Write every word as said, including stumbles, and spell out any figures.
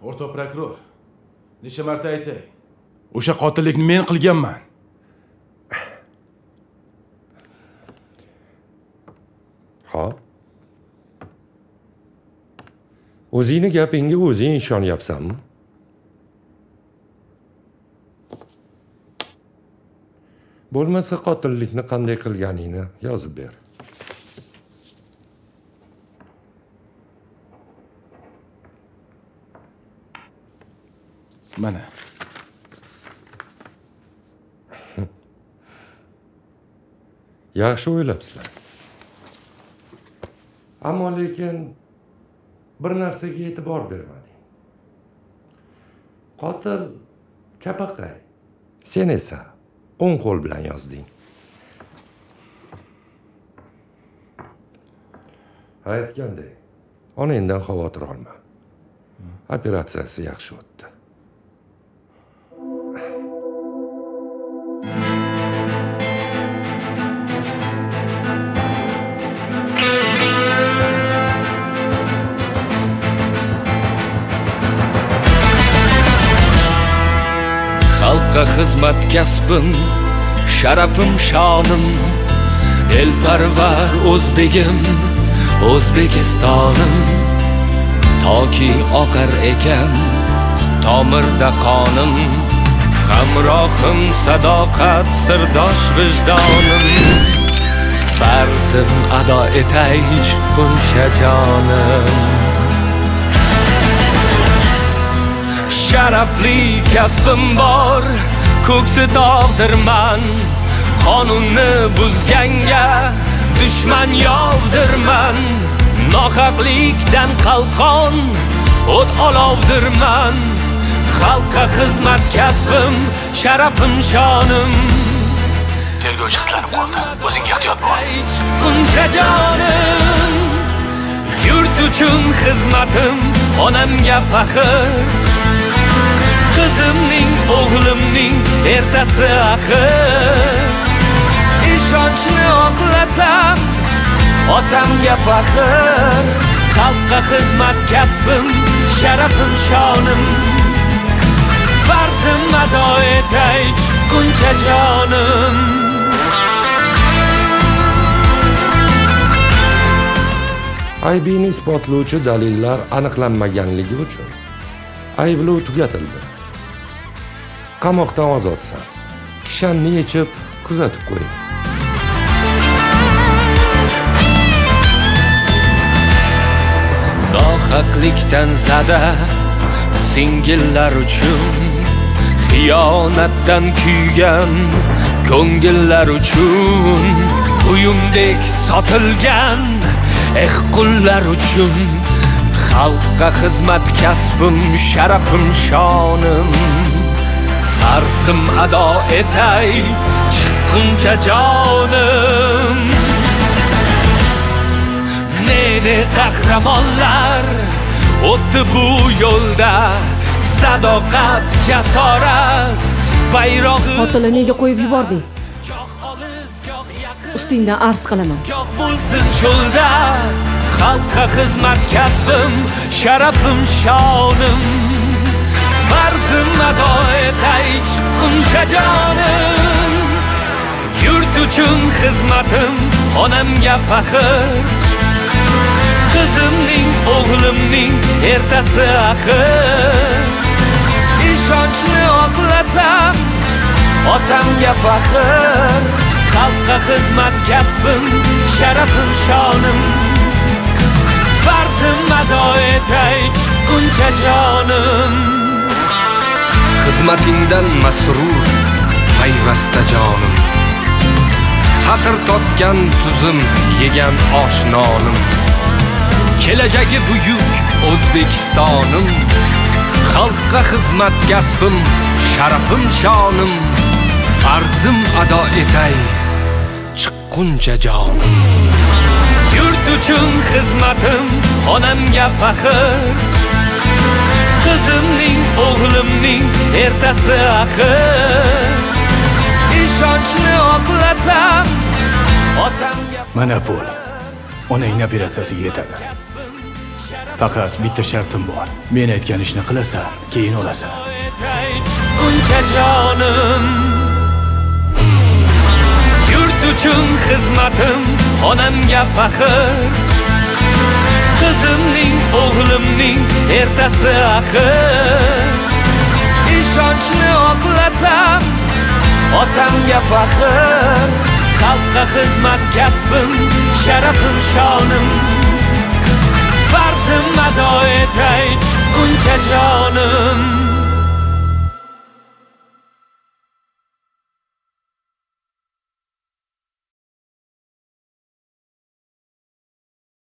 O'rta prokuror, necha marta aytay? O'sha qotillikni men qilganman. Xo'p. O'zingni gapingga o'zing ishonyapsanmi? Bo'lmasa qotillikni qanday qilganingni yozib ber. Mana. Yaxshi o'ylabsizlar. Ammo lekin bir narsaga e'tibor bermading. Qotil Chapaqay. Sen esa o'ng qo'l bilan yozding. Aytgandek, onangdan xavotir olma. Operatsiyasi yaxshi o'tdi. Xalqqa xizmat kasbim, sharafim shonim, elparvar o'zbegim, O'zbekistonim. Toki oqar ekan tomirda qonim, hamrohim sadoqat sirdosh vijdonim. Farzim ado etay chiqquncha jonim. Sharafli kasbim bor, ko'ksi tog'dirman. Qonunni buzganga dushman yovdirman. Nohaqlikdan qalqon o't olovdirman. Xalqqa xizmat kasbim, sharafim shonim. Tergovchi qizlarim qoldi. O'zingga ehtiyot bo'l. Chiqquncha jonim. Yurt uchun xizmatim, onamga faxr. Qizimning, o'g'limning ertasi axir. Ishonchni oqlasam, otamga faxr. Xalqqa xizmat kasbim, sharafim shonim. Farzim ado etay chiqquncha jonim. Aybini isbotlovchi dalillar aniqlanmaganligi uchun ayblov tugatildi. Qamoqdan ozodsan. Kishanni yechib kuzatib qo'ying. Nohaqlikdan zada singillar uchun, xiyonatdan kuygan ko'ngillar uchun, uyumdek sotilgan eh qullar uchun. Xalqqa xizmat kasbim, sharafim shonim. Farzim ado etay chiqquncha jonim. Ne qahramonlar o'tdi bu yo'lda, sadoqat, jasorat bayrog'i. Qotilni nega qo'yib yubording? Ustingdan arz qilaman. Goh bo'lsin cho'lda, xalqqa xizmat kasbim, sharafim shonim. Farzim ado etay chiqquncha jonim. Yurt uchun xizmatim, onamga faxr. Qizimning, o'g'limning ertasi axir. Ishonchni oqlasam, otamga faxr. Xalqqa xizmat kasbim, sharafim shonim. Farzim ado etay chiqquncha jonim. Xizmatingdan masrur payvasta jonim. Xatir totgan tuzim, yegan oshnonim. Kelajagi buyuk O'zbekistonim. Xalqqa xizmat kasbim, sharafim shonim. Farzim ado etay chiqquncha jonim. Yurt uchun xizmatim, onamga faxr. Qizimning, o'g'limning ertasi axir. Ishonchni oqlasam, otamga mana pul onangni operatsiyasiga yetadi. Faqat bitta shartim bor. Men aytgan ishni qilasan, keyin olasan. Chiqquncha jonim yurt uchun xizmatim onamga faxr qizimning o'g'limning ertasi axir ishonchni oqlasam otamga faxr xalqqa xizmat kasbim sharafim shonim farzim ado etay chiqquncha jonim